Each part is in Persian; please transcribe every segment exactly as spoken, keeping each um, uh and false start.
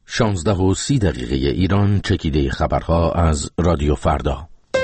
شانزده و سی دقیقه ایران، چکیده خبرها از رادیو فردا.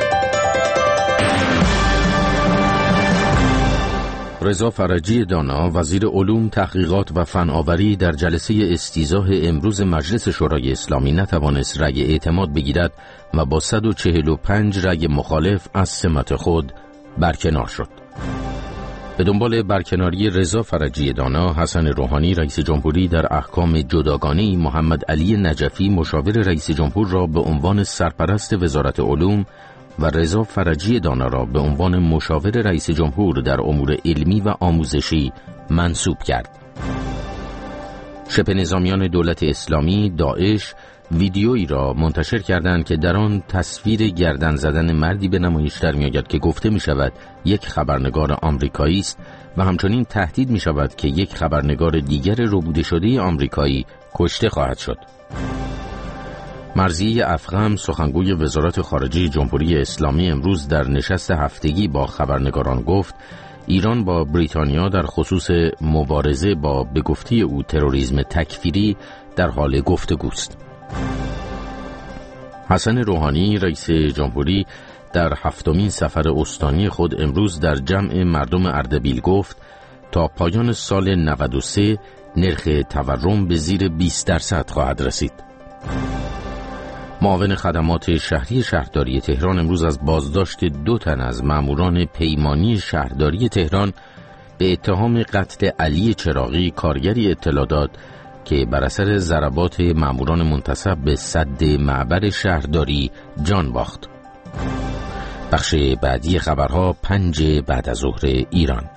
رضا فرجی دانا، وزیر علوم، تحقیقات و فناوری، در جلسه استیضاح امروز مجلس شورای اسلامی نتوانست رأی اعتماد بگیرد و با صد و چهل و پنج رأی مخالف از سمت خود برکنار شد. به دنبال برکناری رضا فرجی دانا، حسن روحانی رئیس جمهوری در احکام جداگانه‌ای محمد علی نجفی مشاور رئیس جمهور را به عنوان سرپرست وزارت علوم و رضا فرجی دانا را به عنوان مشاور رئیس جمهور در امور علمی و آموزشی منصوب کرد. شبه نظامیان دولت اسلامی داعش ویدیویی را منتشر کردند که در آن تصویر گردن زدن مردی به نمایش در می‌آید که گفته می‌شود یک خبرنگار آمریکایی است و همچنین تهدید می‌شود که یک خبرنگار دیگر ربوده شده آمریکایی کشته خواهد شد. مرضیه افخم، سخنگوی وزارت خارجه جمهوری اسلامی، امروز در نشست هفتگی با خبرنگاران گفت ایران با بریتانیا در خصوص مبارزه با به گفته او تروریسم تکفیری در حال گفتگوست. حسن روحانی رئیس جمهوری در هفتمین سفر استانی خود امروز در جمع مردم اردبیل گفت تا پایان سال نود و سه نرخ تورم به زیر بیست درصد خواهد رسید. معاون خدمات شهری شهرداری تهران امروز از بازداشت دو تن از ماموران پیمانی شهرداری تهران به اتهام قتل علی چراغی، کارگری اطلاع داد که بر اثر ضربات ماموران منتسب به سد معبر شهرداری جان باخت. بخش بعدی خبرها پنج بعد از ظهر ایران.